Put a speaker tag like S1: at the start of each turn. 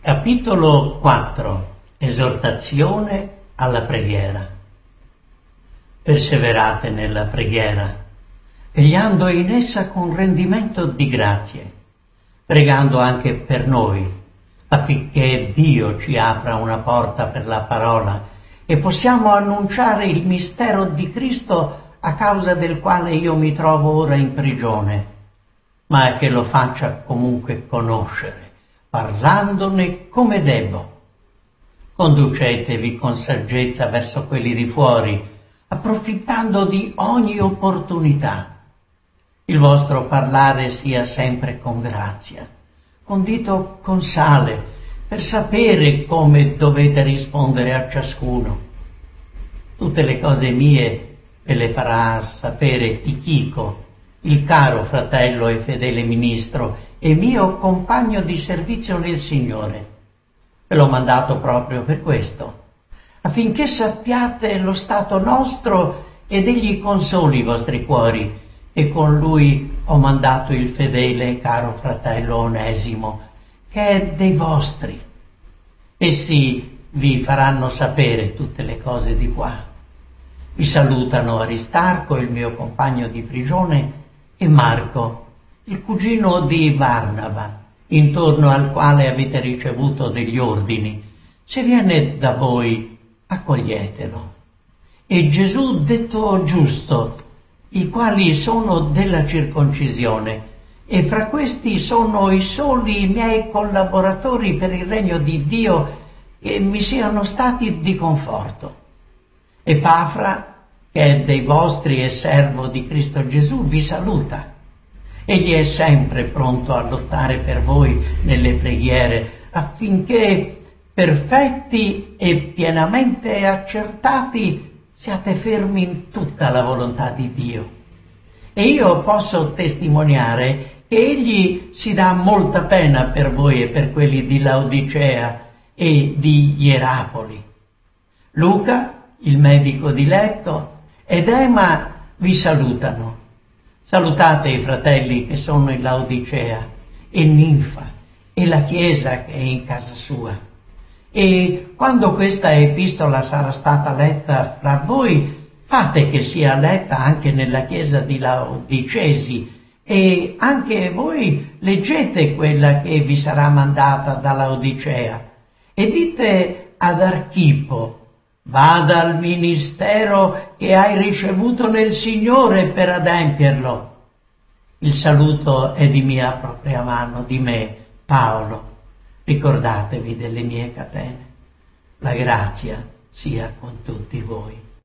S1: Capitolo 4. Esortazione alla preghiera. Perseverate nella preghiera, vegliando in essa con rendimento di grazie, pregando anche per noi, affinché Dio ci apra una porta per la parola e possiamo annunciare il mistero di Cristo, a causa del quale io mi trovo ora in prigione, ma che lo faccia comunque conoscere, parlandone come debbo. Conducetevi con saggezza verso quelli di fuori, approfittando di ogni opportunità. Il vostro parlare sia sempre con grazia, condito con sale, per sapere come dovete rispondere a ciascuno. Tutte le cose mie ve le farà sapere Tichico, il caro fratello e fedele ministro e mio compagno di servizio nel Signore. Ve l'ho mandato proprio per questo, affinché sappiate lo stato nostro ed egli consoli i vostri cuori, e con lui ho mandato il fedele e caro fratello Onesimo, che è dei vostri. Essi vi faranno sapere tutte le cose di qua. Vi salutano Aristarco, il mio compagno di prigione, e Marco, il cugino di Barnaba, intorno al quale avete ricevuto degli ordini. Se viene da voi, accoglietelo. E Gesù detto giusto, i quali sono della circoncisione, e fra questi sono i soli miei collaboratori per il regno di Dio, che mi siano stati di conforto. Epafra, che è dei vostri e servo di Cristo Gesù, vi saluta. Egli è sempre pronto a lottare per voi nelle preghiere, affinché perfetti e pienamente accertati siate fermi in tutta la volontà di Dio. E io posso testimoniare che egli si dà molta pena per voi e per quelli di Laodicea e di Ierapoli. Luca, il medico diletto, ed Ema vi salutano. Salutate i fratelli che sono in Laodicea, e Ninfa, e la chiesa che è in casa sua. E quando questa epistola sarà stata letta fra voi, fate che sia letta anche nella chiesa di Laodicesi, e anche voi leggete quella che vi sarà mandata da Laodicea, e dite ad Archipo: vada al ministero che hai ricevuto nel Signore per adempierlo. Il saluto è di mia propria mano, di me, Paolo. Ricordatevi delle mie catene. La grazia sia con tutti voi.